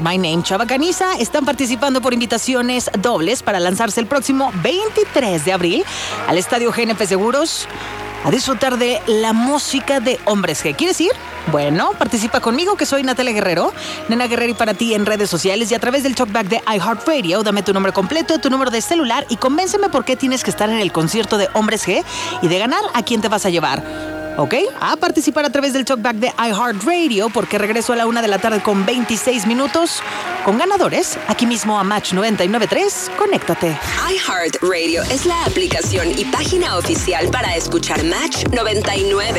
My Name, Chava Caniza están participando por invitaciones dobles para lanzarse el próximo 23 de abril al Estadio GNP Seguros a disfrutar de la música de Hombres G. ¿Quieres ir? Bueno, participa conmigo, que soy Natalia Guerrero, Nena Guerrero, y para ti en redes sociales y a través del talkback de iHeartRadio. Dame tu nombre completo, tu número de celular y convénceme por qué tienes que estar en el concierto de Hombres G y de ganar a quién te vas a llevar. ¿Ok? A participar a través del talkback de iHeartRadio, porque regreso a la 1:00 p.m. con 26 minutos con ganadores aquí mismo a Match 99.3. Conéctate. iHeartRadio es la aplicación y página oficial para escuchar Match 99.3.